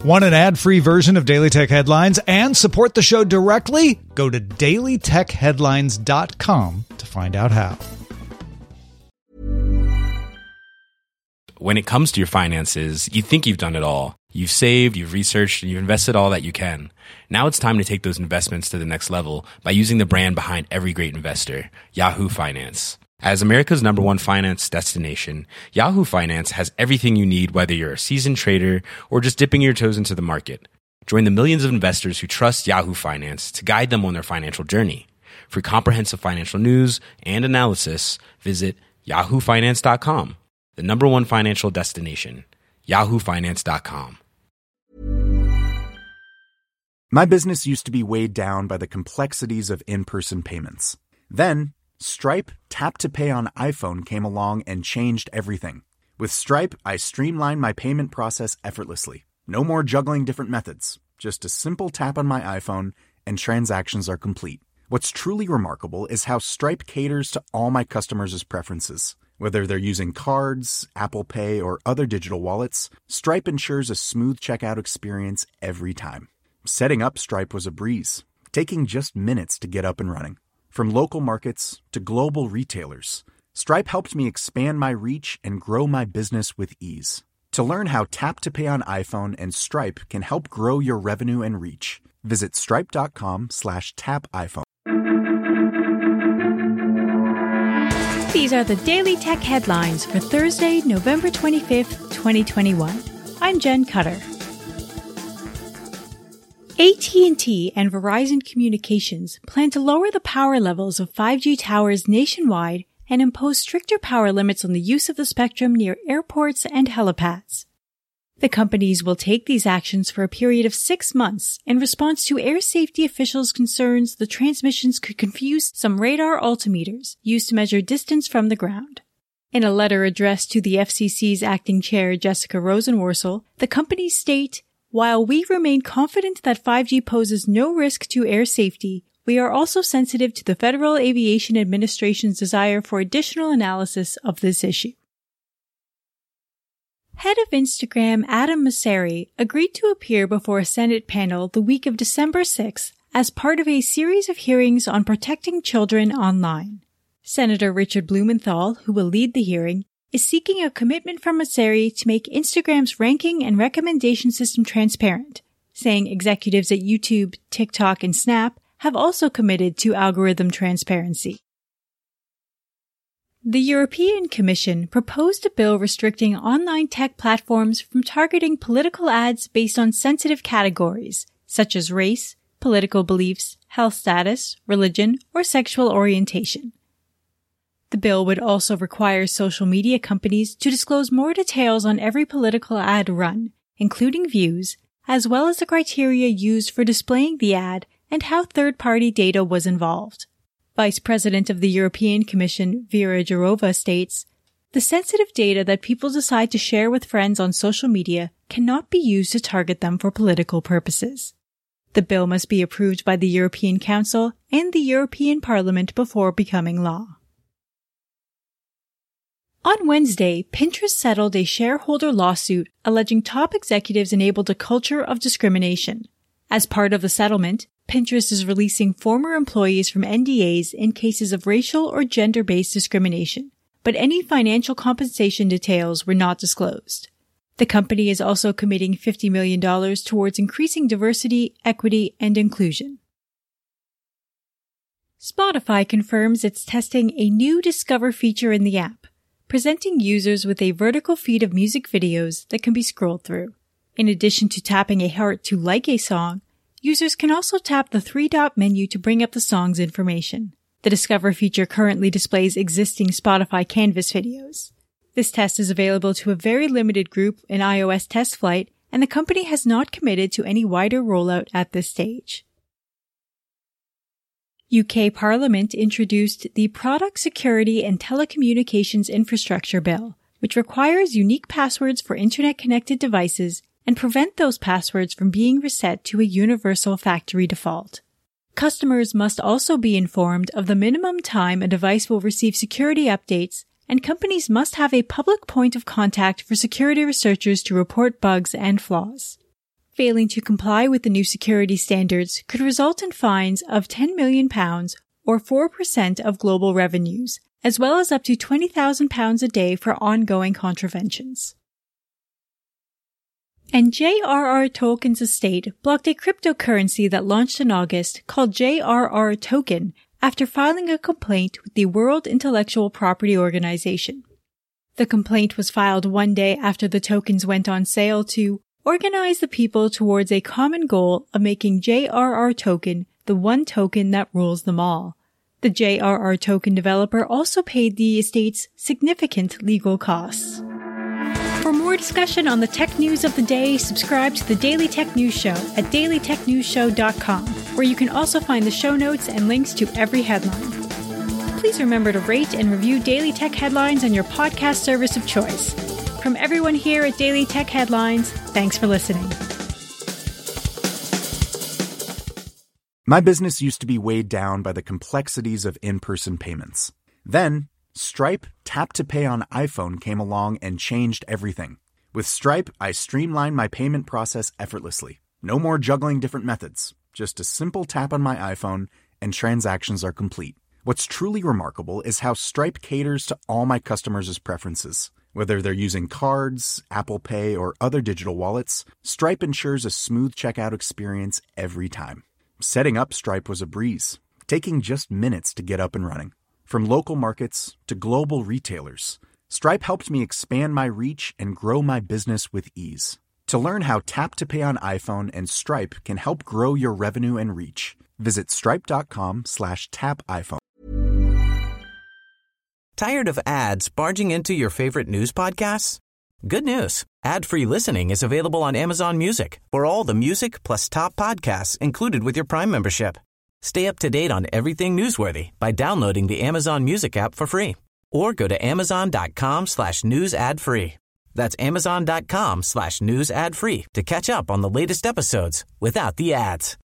Want an ad-free version of Daily Tech Headlines and support the show directly? Go to dailytechheadlines.com to find out how. When it comes to your finances, you think you've done it all. You've saved, you've researched, and you've invested all that you can. Now it's time to take those investments to the next level by using the brand behind every great investor, Yahoo Finance. As America's #1 finance destination, Yahoo Finance has everything you need, whether you're a seasoned trader or just dipping your toes into the market. Join the millions of investors who trust Yahoo Finance to guide them on their financial journey. For comprehensive financial news and analysis, visit yahoofinance.com, the #1 financial destination, yahoofinance.com. My business used to be weighed down by the complexities of in-person payments. Then, Stripe Tap to Pay on iPhone came along and changed everything. With Stripe, I streamlined my payment process effortlessly. No more juggling different methods. Just a simple tap on my iPhone and transactions are complete. What's truly remarkable is how Stripe caters to all my customers' preferences. Whether they're using cards, Apple Pay, or other digital wallets, Stripe ensures a smooth checkout experience every time. Setting up Stripe was a breeze, taking just minutes to get up and running. From local markets to global retailers, Stripe helped me expand my reach and grow my business with ease. To learn how Tap to Pay on iPhone and Stripe can help grow your revenue and reach, visit stripe.com/tapiphone. These are the Daily Tech Headlines for Thursday, November 25th, 2021. I'm Jen Cutter. AT&T and Verizon Communications plan to lower the power levels of 5G towers nationwide and impose stricter power limits on the use of the spectrum near airports and helipads. The companies will take these actions for a period of 6 months in response to air safety officials' concerns the transmissions could confuse some radar altimeters used to measure distance from the ground. In a letter addressed to the FCC's acting chair, Jessica Rosenworcel, the companies state, "While we remain confident that 5G poses no risk to air safety, we are also sensitive to the Federal Aviation Administration's desire for additional analysis of this issue." Head of Instagram Adam Mosseri agreed to appear before a Senate panel the week of December 6th as part of a series of hearings on protecting children online. Senator Richard Blumenthal, who will lead the hearing, is seeking a commitment from Mosseri to make Instagram's ranking and recommendation system transparent, saying executives at YouTube, TikTok, and Snap have also committed to algorithm transparency. The European Commission proposed a bill restricting online tech platforms from targeting political ads based on sensitive categories, such as race, political beliefs, health status, religion, or sexual orientation. The bill would also require social media companies to disclose more details on every political ad run, including views, as well as the criteria used for displaying the ad and how third-party data was involved. Vice President of the European Commission, Vera Jourova, states, "The sensitive data that people decide to share with friends on social media cannot be used to target them for political purposes." The bill must be approved by the European Council and the European Parliament before becoming law. On Wednesday, Pinterest settled a shareholder lawsuit alleging top executives enabled a culture of discrimination. As part of the settlement, Pinterest is releasing former employees from NDAs in cases of racial or gender-based discrimination, but any financial compensation details were not disclosed. The company is also committing $50 million towards increasing diversity, equity, and inclusion. Spotify confirms it's testing a new Discover feature in the app, presenting users with a vertical feed of music videos that can be scrolled through. In addition to tapping a heart to like a song, users can also tap the three-dot menu to bring up the song's information. The Discover feature currently displays existing Spotify Canvas videos. This test is available to a very limited group in iOS test flight, and the company has not committed to any wider rollout at this stage. UK Parliament introduced the Product Security and Telecommunications Infrastructure Bill, which requires unique passwords for Internet-connected devices and prevent those passwords from being reset to a universal factory default. Customers must also be informed of the minimum time a device will receive security updates, and companies must have a public point of contact for security researchers to report bugs and flaws. Failing to comply with the new security standards could result in fines of £10 million or 4% of global revenues, as well as up to £20,000 a day for ongoing contraventions. And J.R.R. Tolkien's estate blocked a cryptocurrency that launched in August called J.R.R. Token after filing a complaint with the World Intellectual Property Organization. The complaint was filed one day after the tokens went on sale to organize the people towards a common goal of making J.R.R. Token the one token that rules them all. The J.R.R. Token developer also paid the estate's significant legal costs. For more discussion on the tech news of the day, subscribe to the Daily Tech News Show at dailytechnewsshow.com, where you can also find the show notes and links to every headline. Please remember to rate and review Daily Tech Headlines on your podcast service of choice. From everyone here at Daily Tech Headlines, thanks for listening. My business used to be weighed down by the complexities of in-person payments. Then, Stripe Tap to Pay on iPhone came along and changed everything. With Stripe, I streamlined my payment process effortlessly. No more juggling different methods. Just a simple tap on my iPhone and transactions are complete. What's truly remarkable is how Stripe caters to all my customers' preferences. Whether they're using cards, Apple Pay, or other digital wallets, Stripe ensures a smooth checkout experience every time. Setting up Stripe was a breeze, taking just minutes to get up and running. From local markets to global retailers, Stripe helped me expand my reach and grow my business with ease. To learn how Tap to Pay on iPhone and Stripe can help grow your revenue and reach, visit stripe.com/tapiphone. Tired of ads barging into your favorite news podcasts? Good news. Ad-free listening is available on Amazon Music for all the music plus top podcasts included with your Prime membership. Stay up to date on everything newsworthy by downloading the Amazon Music app for free or go to amazon.com/news ad free. That's amazon.com/news ad free to catch up on the latest episodes without the ads.